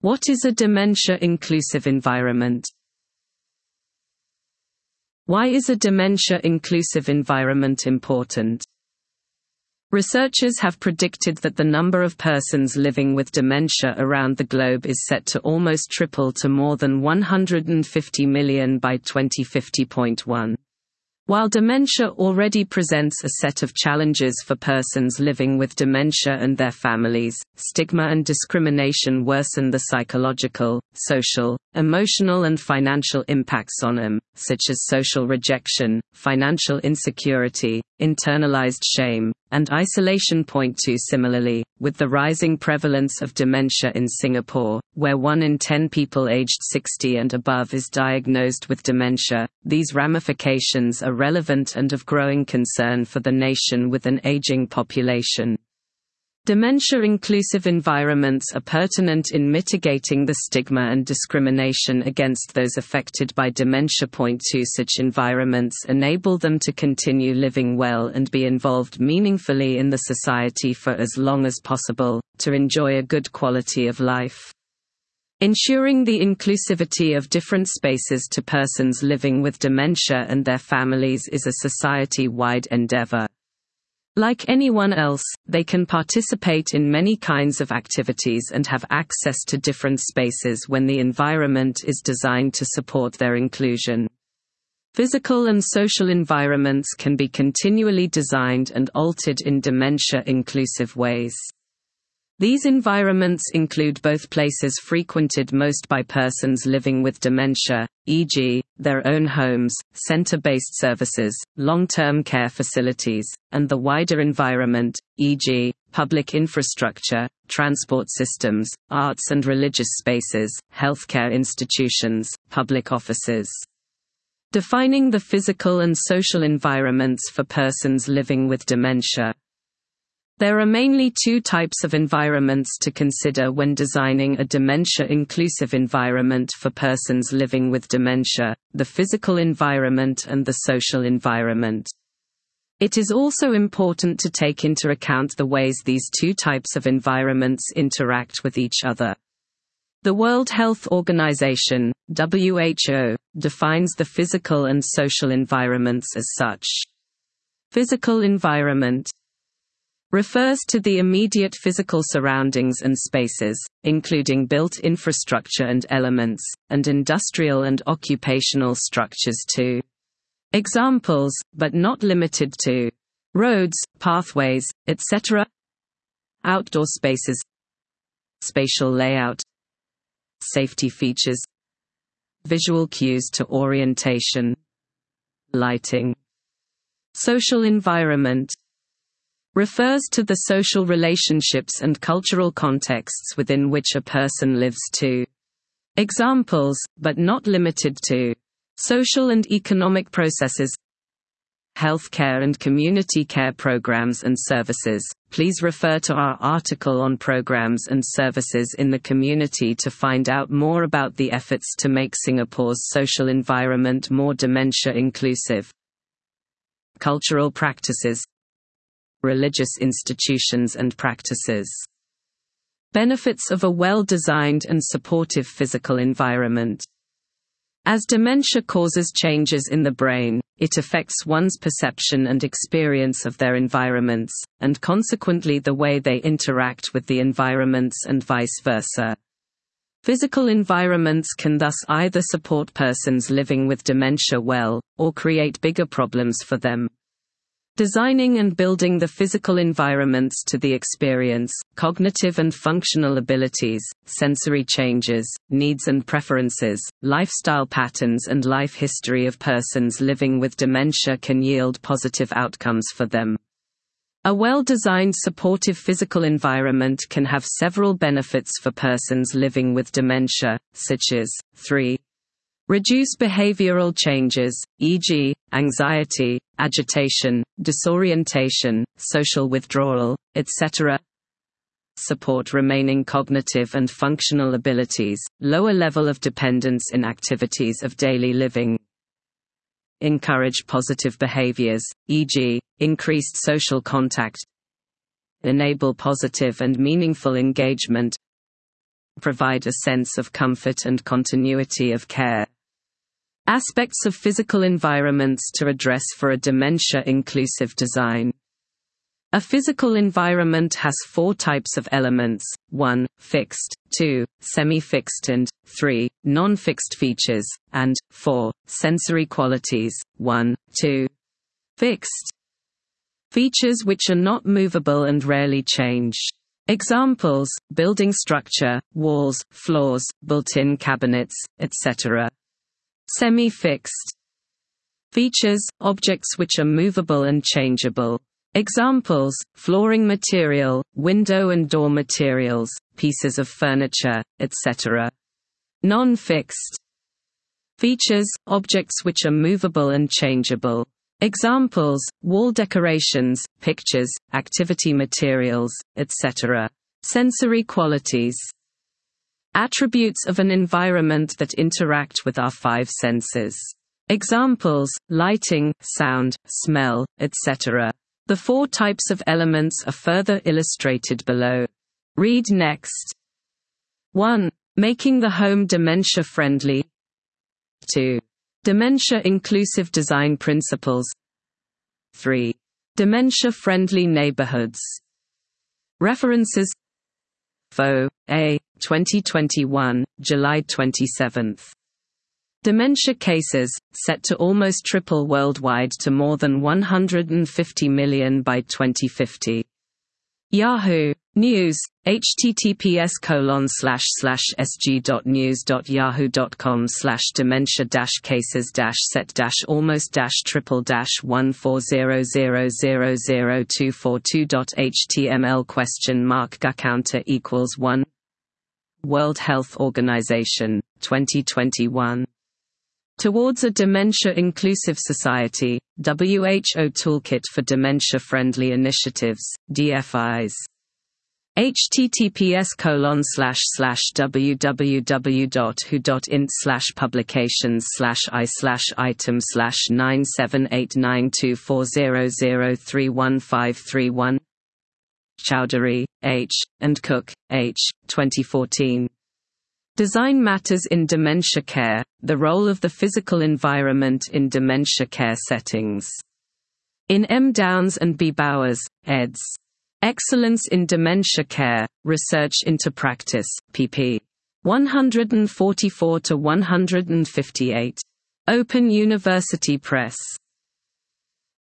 What is a dementia-inclusive environment? Why is a dementia-inclusive environment important? Researchers have predicted that the number of persons living with dementia around the globe is set to almost triple to more than 150 million by 2050.1. While dementia already presents a set of challenges for persons living with dementia and their families, stigma and discrimination worsen the psychological, social, emotional and financial impacts on them, such as social rejection, financial insecurity, internalized shame, and isolation. 2 Similarly, with the rising prevalence of dementia in Singapore, where 1 in 10 people aged 60 and above is diagnosed with dementia, these ramifications are relevant and of growing concern for the nation with an aging population. Dementia-inclusive environments are pertinent in mitigating the stigma and discrimination against those affected by dementia. 2 Such environments enable them to continue living well and be involved meaningfully in the society for as long as possible, to enjoy a good quality of life. Ensuring the inclusivity of different spaces to persons living with dementia and their families is a society-wide endeavor. Like anyone else, they can participate in many kinds of activities and have access to different spaces when the environment is designed to support their inclusion. Physical and social environments can be continually designed and altered in dementia-inclusive ways. These environments include both places frequented most by persons living with dementia, e.g., their own homes, center-based services, long-term care facilities, and the wider environment, e.g., public infrastructure, transport systems, arts and religious spaces, healthcare institutions, public offices. Defining the physical and social environments for persons living with dementia. There are mainly 2 types of environments to consider when designing a dementia-inclusive environment for persons living with dementia: the physical environment and the social environment. It is also important to take into account the ways these 2 types of environments interact with each other. The World Health Organization, WHO, defines the physical and social environments as such. Physical environment refers to the immediate physical surroundings and spaces, including built infrastructure and elements, and industrial and occupational structures too. Examples, but not limited to: roads, pathways, etc. Outdoor spaces, spatial layout, safety features, visual cues to orientation, lighting. Social environment refers to the social relationships and cultural contexts within which a person lives too. Examples, but not limited to: social and economic processes, healthcare and community care programs and services. Please refer to our article on programs and services in the community to find out more about the efforts to make Singapore's social environment more dementia inclusive. Cultural practices, religious institutions and practices. Benefits of a well-designed and supportive physical environment. As dementia causes changes in the brain, it affects one's perception and experience of their environments, and consequently the way they interact with the environments and vice versa. Physical environments can thus either support persons living with dementia well, or create bigger problems for them. Designing and building the physical environments to the experience, cognitive and functional abilities, sensory changes, needs and preferences, lifestyle patterns and life history of persons living with dementia can yield positive outcomes for them. A well-designed supportive physical environment can have several benefits for persons living with dementia, such as: 3. Reduce behavioral changes, e.g., anxiety, agitation, disorientation, social withdrawal, etc. Support remaining cognitive and functional abilities, lower level of dependence in activities of daily living. Encourage positive behaviors, e.g., increased social contact. Enable positive and meaningful engagement. provide a sense of comfort and continuity of care. Aspects of physical environments to address for a dementia-inclusive design. A physical environment has 4 types of elements: 1. Fixed, 2. Semi-fixed and 3. Non-fixed features, and 4. Sensory qualities, 1, 2. Fixed features which are not movable and rarely change. Examples: building structure, walls, floors, built-in cabinets, etc. Semi-fixed features, objects which are movable and changeable. Examples: flooring material, window and door materials, pieces of furniture, etc. Non-fixed features, objects which are movable and changeable. Examples: wall decorations, pictures, activity materials, etc. Sensory qualities. Attributes of an environment that interact with our 5 senses. Examples: lighting, sound, smell, etc. The 4 types of elements are further illustrated below. Read next. 1. Making the home dementia-friendly. 2. Dementia-inclusive design principles. 3. Dementia-friendly neighborhoods. References: Fo. A. 2021, July 27. Dementia cases, set to almost triple worldwide to more than 150 million by 2050. Yahoo! News, https://sg.news.yahoo.com/dementia-cases-set-almost-triple-140000242.html $1 World Health Organization, 2021. Towards a Dementia-Inclusive Society, WHO Toolkit for Dementia-Friendly Initiatives, DFIs. https://www.hu.int/publications/i/items/9789240031531 Chowdhury, H., and Cook, H., 2014. Design Matters in Dementia Care, The Role of the Physical Environment in Dementia Care Settings. In M. Downes and B. Bowers, eds. Excellence in Dementia Care, Research into Practice, pp. 144–158. Open University Press.